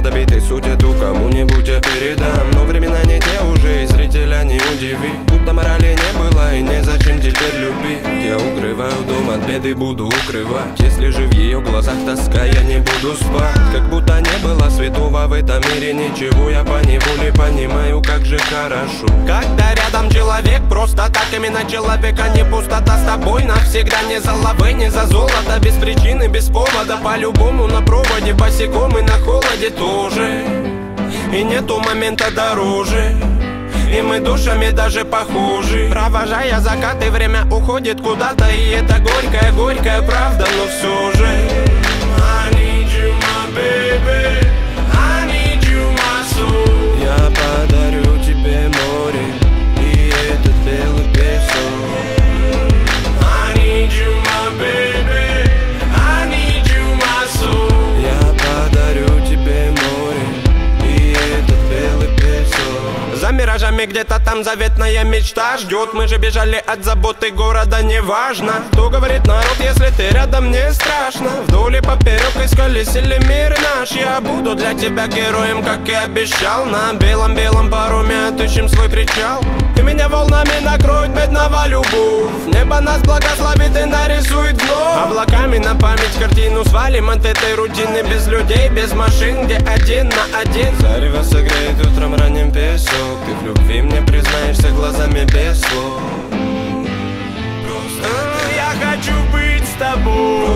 добитый суть эту кому-нибудь я передам. Но времена не те уже, и зрителя не удиви. Будто морали не было и незачем теперь любить. Я укрываю дом от беды, буду укрывать. Если же в ее глазах тоска, я не буду спать. Как будто не было святого в этом мире ничего. Я поневоле понимаю, как же хорошо, когда рядом человек, просто так именно человек, а не пустота. С тобой навсегда, не за лавы, не за золото, без причины, без повода. По-любому на проводе, босиком и на холоде тоже. И нету момента дороже, и мы душами даже похожи. Провожая закаты, время уходит куда-то, и это горькая, горькая правда, но все же I need you, my baby, I need you, my soul. Я подарю тебе море и этот белый песок. I need you, my baby, I need you, my soul. Я подарю тебе море и этот белый песок. За миражами где-то там заветная мечта ждет. Мы же бежали от заботы города, неважно кто говорит народ, если ты рядом, не страшно. Вдоль и поперек исколесили мир наш. Я буду для тебя героем, как и обещал. На белом-белом пароме отыщем свой причал. И меня волнами накроет медного любовь. Небо нас благословит и нарисует вновь. Облаками на память картину свалим от этой рутины. Без людей, без машин, где один на один. Зарево согреет утром ранним песок. Ты в любви мне признаешься глазами без слов. Просто я хочу быть с тобой.